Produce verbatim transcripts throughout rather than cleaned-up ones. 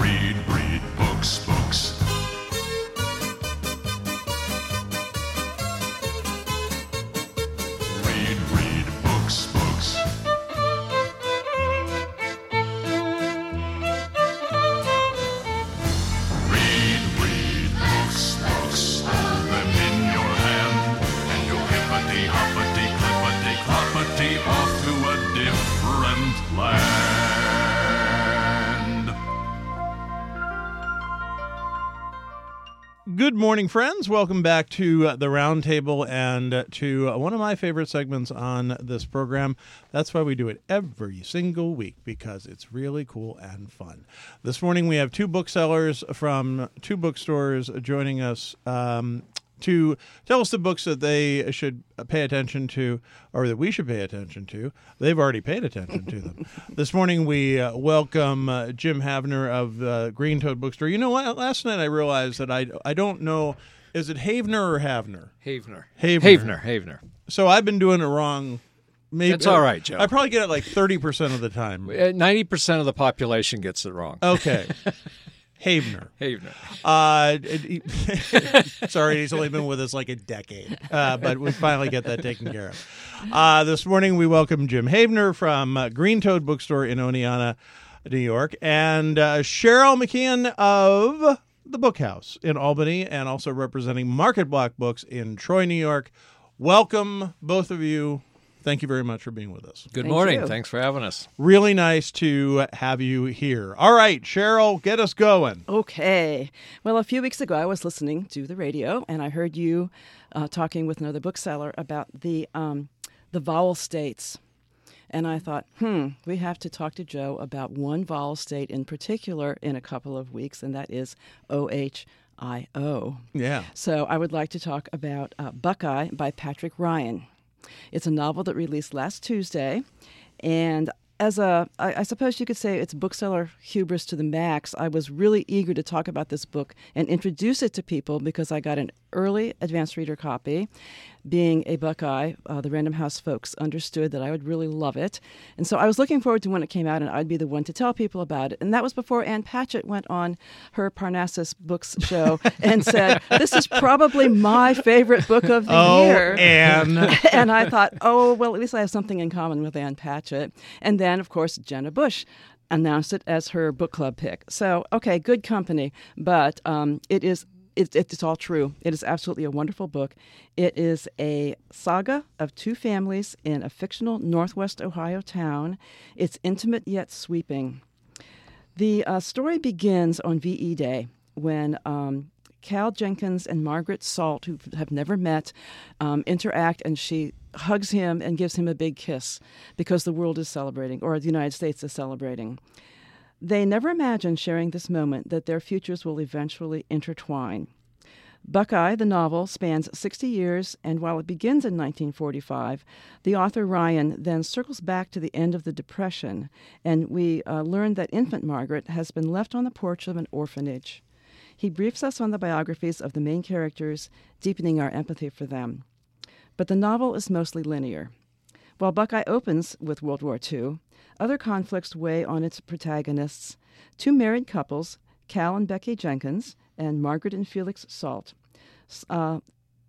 read, read books, books. Read, read books, books. Read, read books, books. Hold them in your hand, and you'll hippity hoppity clippity cloppity off to a different land. Good morning, friends. Welcome back to uh, the Roundtable and uh, to uh, one of my favorite segments on this program. That's why we do it every single week, because it's really cool and fun. This morning we have two booksellers from two bookstores joining us um, to tell us the books that they should pay attention to, or that we should pay attention to. They've already paid attention to them. This morning we uh, welcome uh, Jim Havner of uh, Green Toad Bookstore. You know what? Last night I realized that I, I don't know, is it Havner or Havner? Havner. Havner. Havner. Havner. So I've been doing it wrong. Maybe That's all right, Joe. I probably get it like thirty percent of the time. Uh, ninety percent of the population gets it wrong. Okay. Havner. Havner. Uh, it- he- sorry, he's only been with us like a decade, uh, but we finally get that taken care of. Uh, this morning we welcome Jim Havner from uh, Green Toad Bookstore in Oneonta, New York, and uh, Cheryl McKeon of the Book House in Albany, and also representing Market Block Books in Troy, New York. Welcome, both of you. Thank you very much for being with us. Good Thank morning. you. Thanks for having us. Really nice to have you here. All right, Cheryl, get us going. Okay. Well, a few weeks ago, I was listening to the radio, and I heard you uh, talking with another bookseller about the um, the vowel states. And I thought, hmm, we have to talk to Joe about one vowel state in particular in a couple of weeks, and that is O H I O. Yeah. So I would like to talk about uh, Buckeye by Patrick Ryan. It's a novel that released last Tuesday, and as a, I, I suppose you could say it's bookseller hubris to the max. I was really eager to talk about this book and introduce it to people because I got an early advanced reader copy. Being a Buckeye, uh, the Random House folks understood that I would really love it. And so I was looking forward to when it came out, and I'd be the one to tell people about it. And that was before Ann Patchett went on her Parnassus Books show and said, this is probably my favorite book of the Oh, year. Anne. And I thought, oh, well, at least I have something in common with Ann Patchett. And then, of course, Jenna Bush announced it as her book club pick. So, okay, good company, but um, it is it, it's all true. It is absolutely a wonderful book. It is a saga of two families in a fictional Northwest Ohio town. It's intimate yet sweeping. The uh, story begins on V E Day when um, Cal Jenkins and Margaret Salt, who have never met, um, interact, and she hugs him and gives him a big kiss because the world is celebrating, or the United States is celebrating. They never imagined sharing this moment that their futures will eventually intertwine. Buckeye, the novel, spans sixty years, and while it begins in nineteen forty-five, the author Ryan then circles back to the end of the Depression, and we uh, learn that infant Margaret has been left on the porch of an orphanage. He briefs us on the biographies of the main characters, deepening our empathy for them. But the novel is mostly linear. While Buckeye opens with World War Two, other conflicts weigh on its protagonists. Two married couples, Cal and Becky Jenkins, and Margaret and Felix Salt. Uh,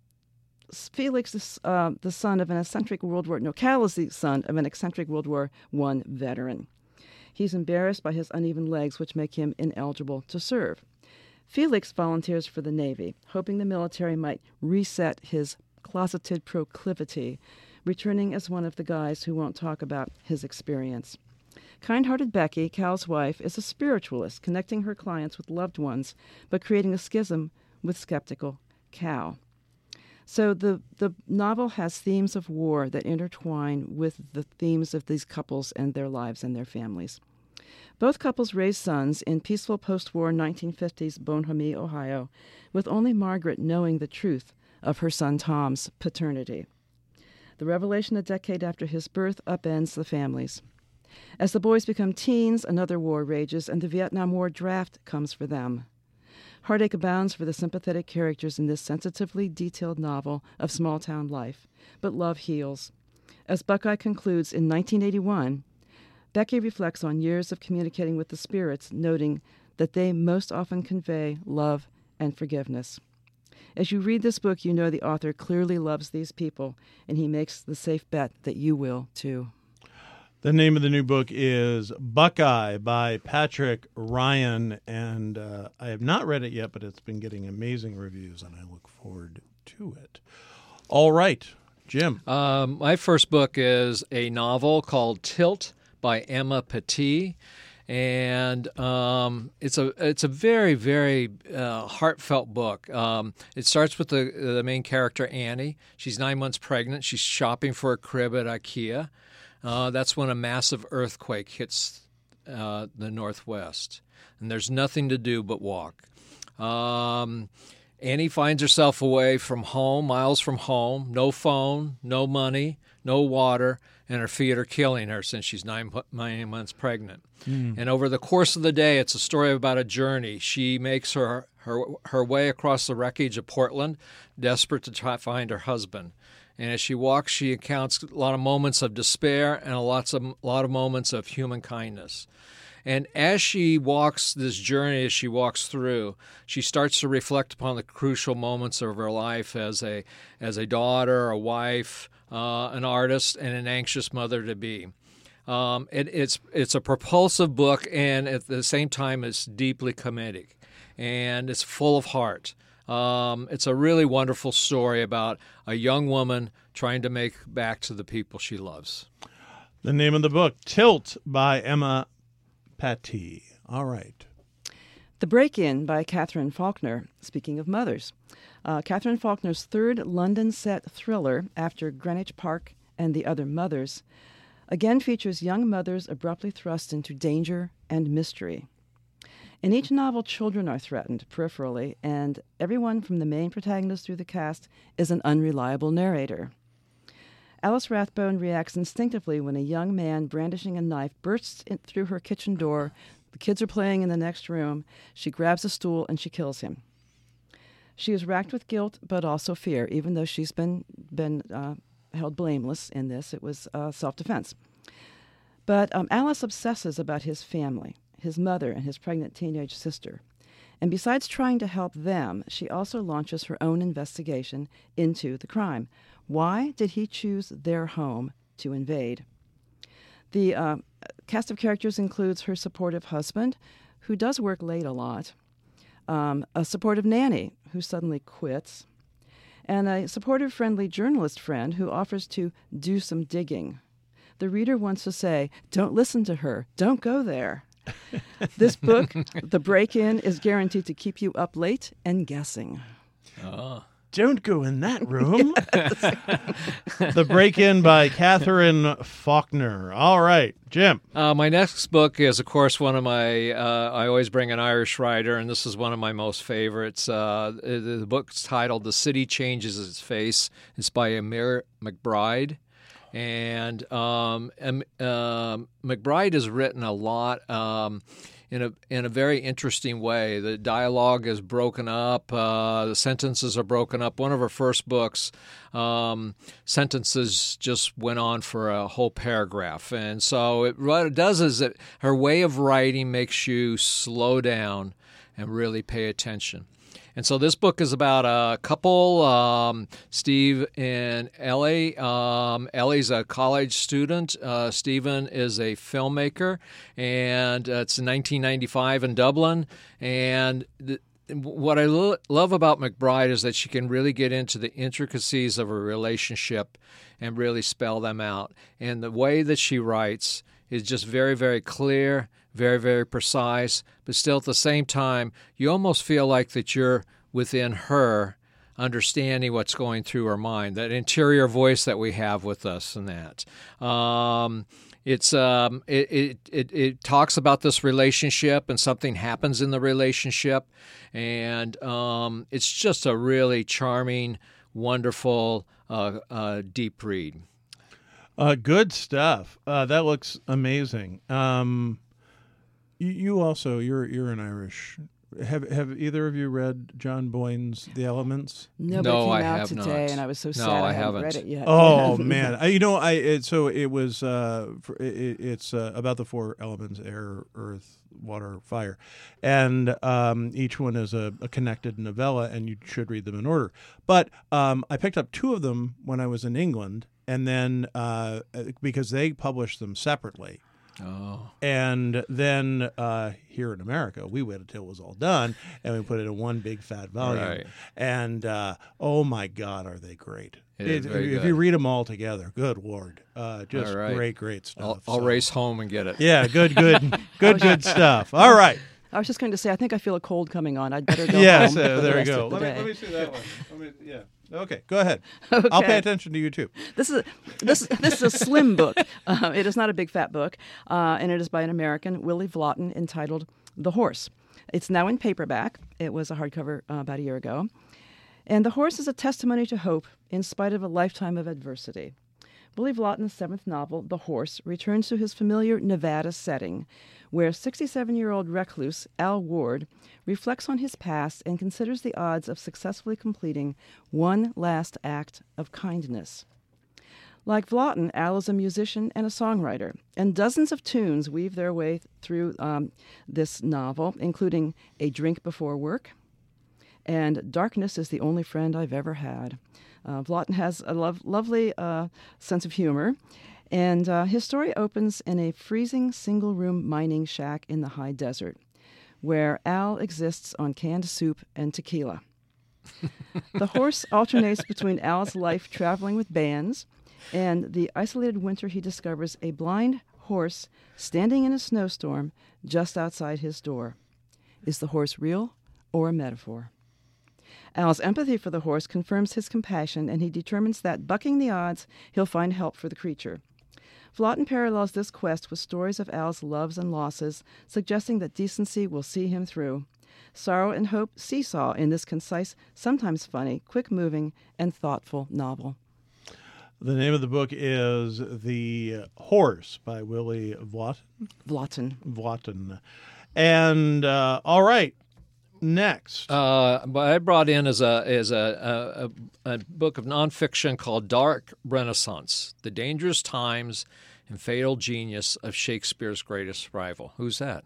Felix is uh, the son of an eccentric World War... No, Cal is the son of an eccentric World War One veteran. He's embarrassed by his uneven legs, which make him ineligible to serve. Felix volunteers for the Navy, hoping the military might reset his closeted proclivity, returning as one of the guys who won't talk about his experience. Kind-hearted Becky, Cal's wife, is a spiritualist, connecting her clients with loved ones, but creating a schism with skeptical Cal. So the, the novel has themes of war that intertwine with the themes of these couples and their lives and their families. Both couples raised sons in peaceful post-war nineteen fifties Bonhomie, Ohio, with only Margaret knowing the truth of her son Tom's paternity. The revelation a decade after his birth upends the families. As the boys become teens, another war rages, and the Vietnam War draft comes for them. Heartache abounds for the sympathetic characters in this sensitively detailed novel of small-town life, but love heals. As Buckeye concludes in nineteen eighty-one, Becky reflects on years of communicating with the spirits, noting that they most often convey love and forgiveness. As you read this book, you know the author clearly loves these people, and he makes the safe bet that you will too. The name of the new book is Buckeye by Patrick Ryan, and uh, I have not read it yet, but it's been getting amazing reviews, and I look forward to it. All right, Jim. Um, my first book is a novel called Tilt by Emma Petit. And um, it's a it's a very very uh, heartfelt book. Um, it starts with the the main character Annie. She's nine months pregnant. She's shopping for a crib at IKEA. Uh, that's when a massive earthquake hits uh, the Northwest, and there's nothing to do but walk. Um, Annie finds herself away from home, miles from home. No phone, no money, no water, and her feet are killing her since she's nine, nine months pregnant. Mm. And over the course of the day, it's a story about a journey. She makes her, her her way across the wreckage of Portland, desperate to try to find her husband. And as she walks, she encounters a lot of moments of despair and a lots of, a lot of moments of human kindness. And as she walks this journey, as she walks through, she starts to reflect upon the crucial moments of her life as a as a daughter, a wife, uh, an artist, and an anxious mother-to-be. Um, it, it's it's a propulsive book, and at the same time, it's deeply comedic, and it's full of heart. Um, it's a really wonderful story about a young woman trying to make back to the people she loves. The name of the book, Tilt by Emma Petit. All right. The Break-In by Catherine Faulkner, speaking of mothers. Uh, Catherine Faulkner's third London-set thriller after Greenwich Park and the Other Mothers again features young mothers abruptly thrust into danger and mystery. In each novel, children are threatened peripherally, and everyone from the main protagonist through the cast is an unreliable narrator. Alice Rathbone reacts instinctively when a young man brandishing a knife bursts in through her kitchen door. The kids are playing in the next room. She grabs a stool and she kills him. She is racked with guilt, but also fear, even though she's been been uh, held blameless in this. It was uh, self-defense. But um, Alice obsesses about his family, his mother and his pregnant teenage sister. And besides trying to help them, she also launches her own investigation into the crime. Why did he choose their home to invade? The uh, cast of characters includes her supportive husband, who does work late a lot, um, a supportive nanny who suddenly quits, and a supportive, friendly journalist friend who offers to do some digging. The reader wants to say, don't listen to her, don't go there. This book, The Break-In, is guaranteed to keep you up late and guessing. Oh. Don't go in that room. The Break-In by Catherine Faulkner. All right, Jim. Uh, my next book is, of course, one of my, uh, I always bring an Irish writer, and this is one of my most favorites. Uh, the, the book's titled The City Changes Its Face. It's by Amir McBride. And um, um, um, McBride has written a lot um, in a in a very interesting way. The dialogue is broken up. Uh, the sentences are broken up. One of her first books, um, sentences just went on for a whole paragraph. And so it, what it does is that her way of writing makes you slow down and really pay attention. And so this book is about a couple, um, Steve and Ellie. Um, Ellie's a college student. Uh, Stephen is a filmmaker, and uh, it's in nineteen ninety-five in Dublin. And the, what I lo- love about McBride is that she can really get into the intricacies of a relationship and really spell them out. And the way that she writes is just very, very clear, very, very precise, but still at the same time, you almost feel like that you're within her, understanding what's going through her mind, that interior voice that we have with us and that. Um, it's um, it, it, it, it talks about this relationship and something happens in the relationship, and um, it's just a really charming, wonderful, uh, uh, deep read. Uh, good stuff. Uh, that looks amazing. Um, you, you also you're you're an Irish have have either of you read John Boyne's The Elements? No, but No, it came I out have today, not. and I was so No, sad I I, hadn't haven't. read it yet. Oh man, I, you know, I it, so it was uh, for, it, it's uh, about the four elements: air, earth, water, fire, and um, each one is a, a connected novella, and you should read them in order. But um, I picked up two of them when I was in England, and then uh, because they published them separately. Oh. And then uh, here in America, we waited until it was all done, and we put it in one big fat volume. Right. And uh, oh my God, are they great! It is very if good. you read them all together, good Lord, uh, just All right. great, great stuff. I'll, I'll So- race home and get it. Yeah, good, good, good, good stuff. All right. I was just going to say, I think I feel a cold coming on. I'd better go Yes, home. uh, for the there we rest go. of the Let me, day. let me see that one. Let me, yeah. Okay, go ahead. I'll pay Okay. attention to you too. This is this this is a slim book. Uh, it is not a big fat book, uh, and it is by an American, Willie Vlotten, entitled "The Horse." It's now in paperback. It was a hardcover uh, about a year ago, and "The Horse" is a testimony to hope in spite of a lifetime of adversity. Willie Vlotten's seventh novel, "The Horse," returns to his familiar Nevada setting, where sixty-seven-year-old recluse Al Ward reflects on his past and considers the odds of successfully completing one last act of kindness. Like Vlotten, Al is a musician and a songwriter, and dozens of tunes weave their way through um, this novel, including "A Drink Before Work" and "Darkness is the Only Friend I've Ever Had." Uh, Vlotten has a lov- lovely uh, sense of humor, and uh, his story opens in a freezing single-room mining shack in the high desert, where Al exists on canned soup and tequila. The Horse alternates between Al's life traveling with bands and the isolated winter he discovers a blind horse standing in a snowstorm just outside his door. Is the horse real or a metaphor? Al's empathy for the horse confirms his compassion, and he determines that, bucking the odds, he'll find help for the creature. Vlotten parallels this quest with stories of Al's loves and losses, suggesting that decency will see him through. Sorrow and hope seesaw in this concise, sometimes funny, quick-moving, and thoughtful novel. The name of the book is The Horse by Willie Vlotten. Vlotten. Vlotten. And uh, all right, next. Uh, what I brought in is a is a, a, a book of nonfiction called Dark Renaissance: The Dangerous Times and Fatal Genius of Shakespeare's Greatest Rival. Who's that?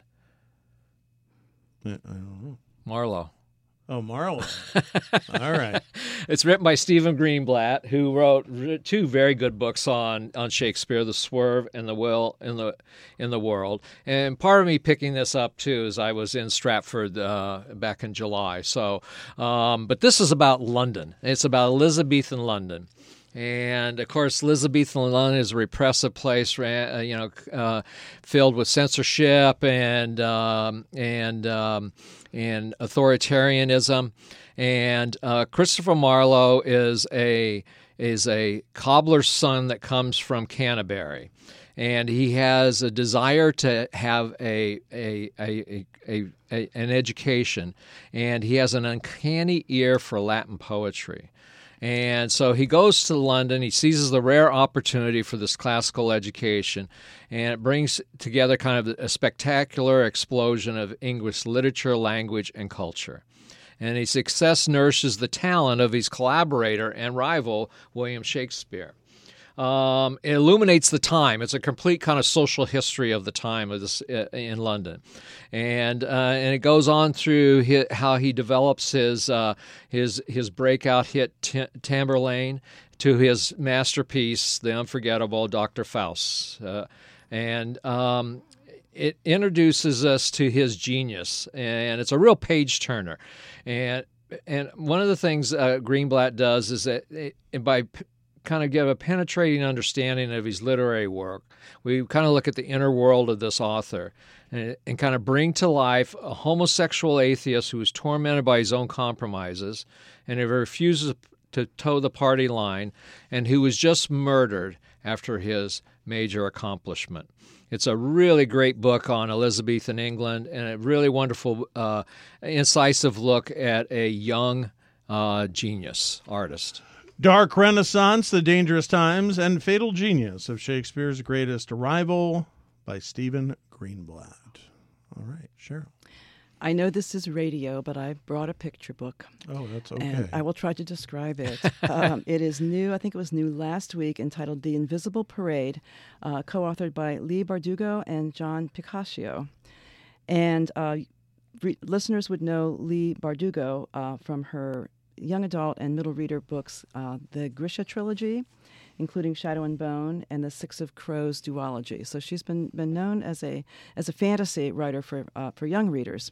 I don't know. Marlowe. Oh, Marlowe. All right. It's written by Stephen Greenblatt, who wrote r- two very good books on, on Shakespeare, The Swerve and The Will in the in the World. And part of me picking this up too is I was in Stratford uh, back in July. So, um, but this is about London. It's about Elizabethan London. And of course, Elizabethan London is a repressive place, uh, you know, uh, filled with censorship and um, and um, and authoritarianism. And uh, Christopher Marlowe is a is a cobbler's son that comes from Canterbury, and he has a desire to have a a a, a, a an education, and he has an uncanny ear for Latin poetry. And so he goes to London, he seizes the rare opportunity for this classical education, and it brings together kind of a spectacular explosion of English literature, language, and culture. And his success nourishes the talent of his collaborator and rival, William Shakespeare. Um, it illuminates the time. It's a complete kind of social history of the time of this uh, in London, and uh, and it goes on through his, how he develops his uh, his his breakout hit T- Tamburlaine to his masterpiece, the unforgettable Doctor Faust, uh, and um, it introduces us to his genius, and it's a real page turner, and and one of the things uh, Greenblatt does is that it, by kind of give a penetrating understanding of his literary work. We kind of look at the inner world of this author and, and kind of bring to life a homosexual atheist who is tormented by his own compromises and who refuses to toe the party line and who was just murdered after his major accomplishment. It's a really great book on Elizabethan England and a really wonderful, uh, incisive look at a young uh, genius artist. Dark Renaissance, The Dangerous Times, and Fatal Genius of Shakespeare's Greatest Rival by Stephen Greenblatt. All right, Cheryl. I know this is radio, but I brought a picture book. Oh, that's okay. And I will try to describe it. um, it is new, I think it was new last week, entitled The Invisible Parade, uh, co-authored by Leigh Bardugo and John Picacio. And uh, re- listeners would know Leigh Bardugo uh, from her young adult and middle reader books, uh, the Grisha trilogy, including Shadow and Bone and the Six of Crows duology. So she's been, been known as a as a fantasy writer for uh, for young readers.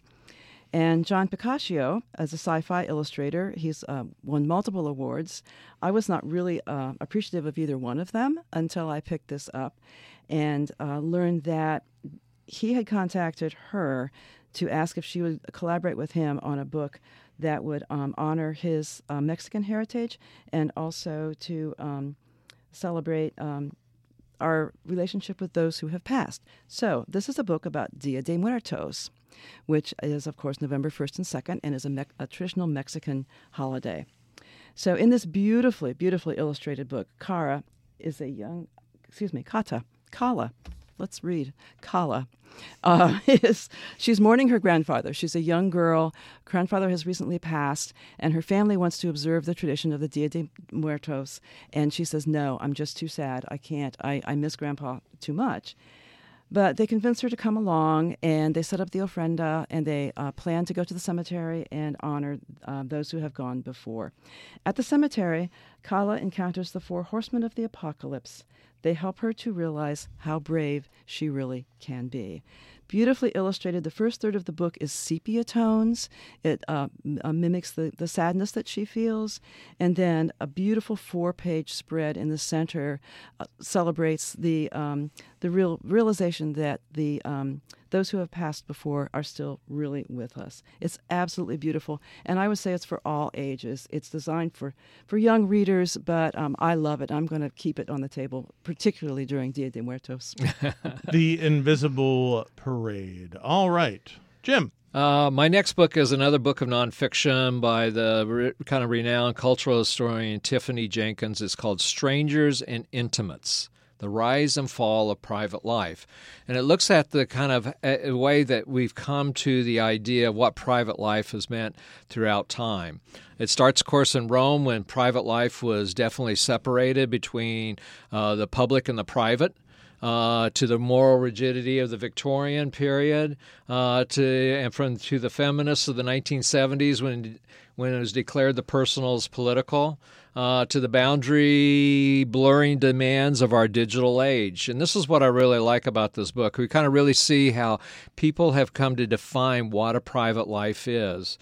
And John Picacio, as a sci-fi illustrator, he's uh, won multiple awards. I was not really uh, appreciative of either one of them until I picked this up and uh, learned that he had contacted her to ask if she would collaborate with him on a book that would um, honor his uh, Mexican heritage and also to um, celebrate um, our relationship with those who have passed. So this is a book about Dia de Muertos, which is, of course, November first and second, and is a, me- a traditional Mexican holiday. So in this beautifully, beautifully illustrated book, Kara is a young, excuse me, Kata, Kala, let's read, Kala, uh, is, she's mourning her grandfather. She's a young girl. Grandfather has recently passed, and her family wants to observe the tradition of the Dia de Muertos, and she says, no, I'm just too sad. I can't. I, I miss Grandpa too much. But they convince her to come along, and they set up the ofrenda, and they uh, plan to go to the cemetery and honor uh, those who have gone before. At the cemetery, Kala encounters the four horsemen of the apocalypse. They help her to realize how brave she really can be. Beautifully illustrated. The first third of the book is sepia tones. It uh, m- uh, mimics the, the sadness that she feels. And then a beautiful four-page spread in the center uh, celebrates the um, the real realization that the um, those who have passed before are still really with us. It's absolutely beautiful. And I would say it's for all ages. It's designed for, for young readers, but um, I love it. I'm going to keep it on the table, particularly during Dia de Muertos. The Invisible Parade. All right. Jim. Uh, my next book is another book of nonfiction by the re- kind of renowned cultural historian Tiffany Jenkins. It's called Strangers and Intimates: The Rise and Fall of Private Life. And it looks at the kind of a, a way that we've come to the idea of what private life has meant throughout time. It starts, of course, in Rome when private life was definitely separated between uh, the public and the private. Uh, to the moral rigidity of the Victorian period, uh, to and from to the feminists of the nineteen seventies when when it was declared the personal is political, uh, to the boundary blurring demands of our digital age. And this is what I really like about this book. We kind of really see how people have come to define what a private life is.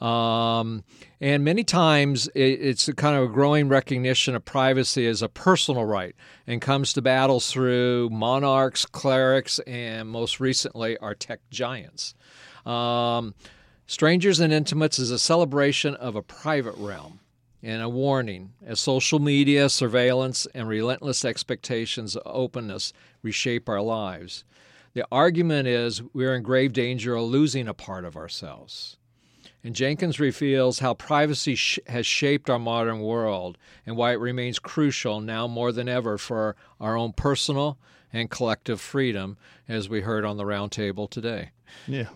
Um, and many times it, it's a kind of a growing recognition of privacy as a personal right and comes to battles through monarchs, clerics, and most recently our tech giants. Um, Strangers and Intimates is a celebration of a private realm and a warning as social media, surveillance, and relentless expectations of openness reshape our lives. The argument is we're in grave danger of losing a part of ourselves. And Jenkins reveals how privacy sh- has shaped our modern world and why it remains crucial now more than ever for our own personal and collective freedom, as we heard on the roundtable today. Yeah.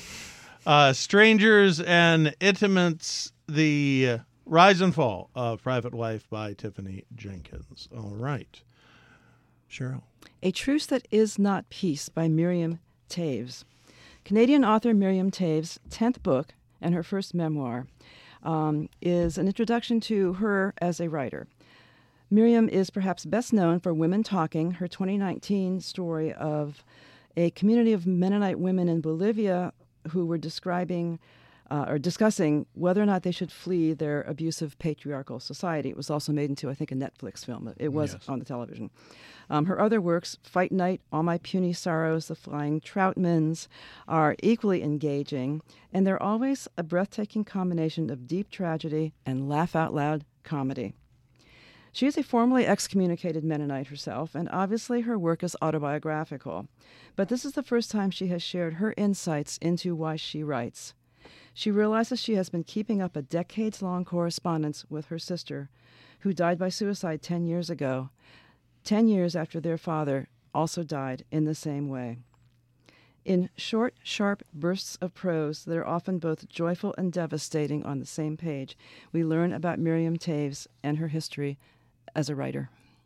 Uh, Strangers and Intimates, The Rise and Fall of Private Life by Tiffany Jenkins. All right. Cheryl. A Truce That Is Not Peace by Miriam Toews. Canadian author Miriam Toews' tenth book and her first memoir um, is an introduction to her as a writer. Miriam is perhaps best known for Women Talking, her twenty nineteen story of a community of Mennonite women in Bolivia who were describing uh, or discussing whether or not they should flee their abusive patriarchal society. It was also made into, I think, a Netflix film. It was yes. on the television. Um, her other works, Fight Night, All My Puny Sorrows, The Flying Troutmans, are equally engaging, and they're always a breathtaking combination of deep tragedy and laugh-out-loud comedy. She is a formerly excommunicated Mennonite herself, and obviously her work is autobiographical. But this is the first time she has shared her insights into why she writes. She realizes she has been keeping up a decades-long correspondence with her sister, who died by suicide ten years ago, ten years after their father also died in the same way. In short, sharp bursts of prose that are often both joyful and devastating on the same page, we learn about Miriam Toews and her history as a writer.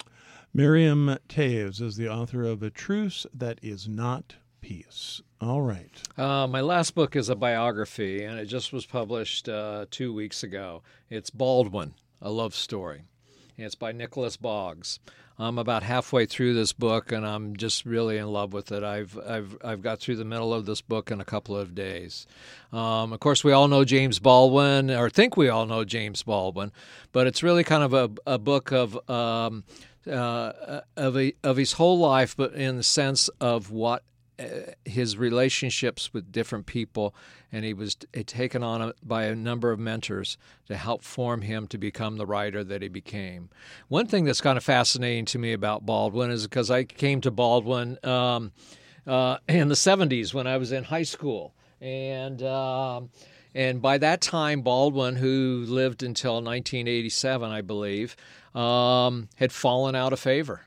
Miriam Toews is the author of A Truce That Is Not Peace. All right. Uh, my last book is a biography, and it just was published uh, two weeks ago. It's Baldwin, A Love Story. And it's by Nicholas Boggs. I'm about halfway through this book, and I'm just really in love with it. I've I've I've got through the middle of this book in a couple of days. Um, of course, we all know James Baldwin, or think we all know James Baldwin, but it's really kind of a a book of um, uh, of a, of his whole life, but in the sense of what uh, his relationships with different people, and he was t- taken on a, by a number of mentors to help form him to become the writer that he became. One thing that's kind of fascinating to me about Baldwin is because I came to Baldwin um, uh, in the seventies when I was in high school, and um, and by that time, Baldwin, who lived until nineteen eighty-seven, I believe, um, had fallen out of favor.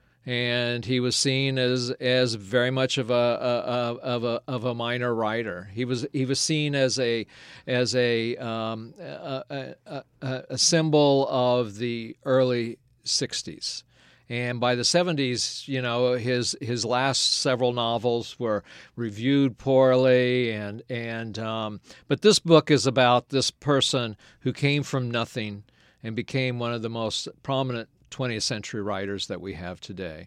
And he was seen as as very much of a, a, a of a of a minor writer. He was he was seen as a as a um, a, a, a, a symbol of the early sixties. And by the seventies, you know, his his last several novels were reviewed poorly, and and um, but this book is about this person who came from nothing and became one of the most prominent twentieth century writers that we have today.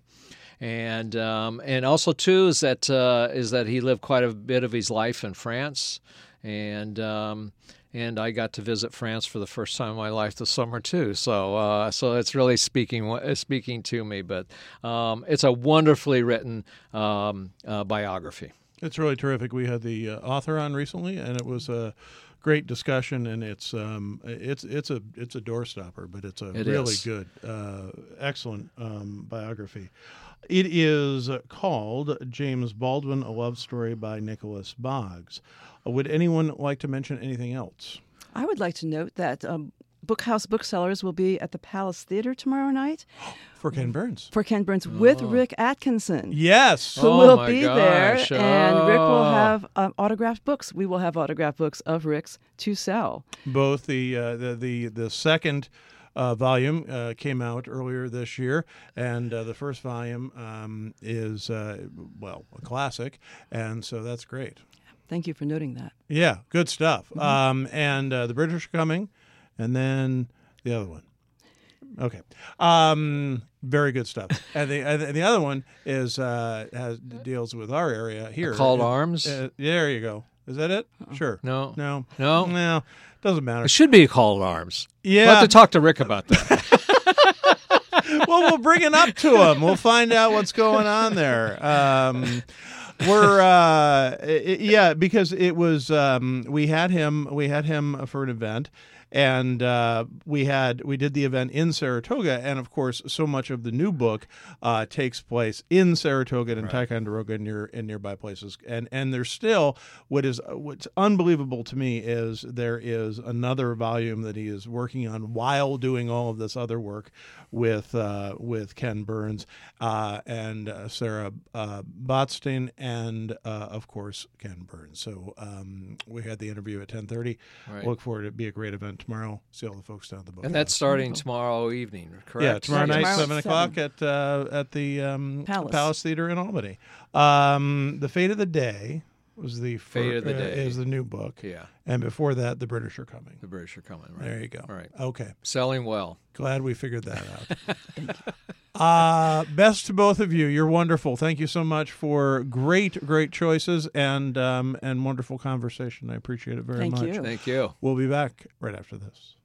And um, and also too is that uh, is that he lived quite a bit of his life in France, and um, and I got to visit France for the first time in my life this summer too. So uh, so it's really speaking speaking to me. But um, it's a wonderfully written um, uh, biography. It's really terrific. We had the uh, author on recently, and it was a great discussion. And it's um, it's it's a it's a doorstopper, but it's a It really is. good, uh, excellent um, biography. It is called James Baldwin: A Love Story by Nicholas Boggs. Uh, would anyone like to mention anything else? I would like to note that um, Bookhouse Booksellers will be at the Palace Theater tomorrow night For Ken Burns. for Ken Burns with Rick Atkinson. Yes. Who Oh, will my be gosh. there, and Rick will Oh. have um, autographed books. We will have autographed books of Rick's to sell. Both the uh, the, the the second uh, volume uh, came out earlier this year, and uh, the first volume um, is uh, well a classic, and so that's great. Thank you for noting that. Yeah, good stuff. Mm-hmm. Um, and uh, the British are coming, and then the other one. Okay, um, very good stuff. And the and the other one is uh, has deals with our area here. Called Uh, Arms? Uh, there you go. Is that it? Sure. No. No. No? No. Doesn't matter. It should be called Arms. Yeah. We'll have to talk to Rick about that. Well, we'll bring it up to him. We'll find out what's going on there. Um, we're uh, i- yeah, because it was um, we had him we had him for an event. And uh, we had we did the event in Saratoga, and of course, so much of the new book uh, takes place in Saratoga and Ticonderoga, near in nearby places. And and there's still what is what's unbelievable to me is there is another volume that he is working on while doing all of this other work with uh, with Ken Burns uh, and uh, Sarah uh, Botstein, and uh, of course Ken Burns. So um, we had the interview at ten thirty. Right. Look forward to it. Be a great event tomorrow. See all the folks down at the book. And that's starting tomorrow evening, correct? yeah, tomorrow night, Tomorrow seven at o'clock at uh, at the um, Palace. Theater in Albany. Um, the Fate of the Day was the Fate fir- of the uh, Day. is the new book. Yeah. And before that, The British Are Coming. The British are coming, right? There you go. All right. Okay. Selling well. Glad we figured that out. uh, best to both of you. You're wonderful. Thank you so much for great, great choices and um, and wonderful conversation. I appreciate it very Thank much. you. Thank you. We'll be back right after this.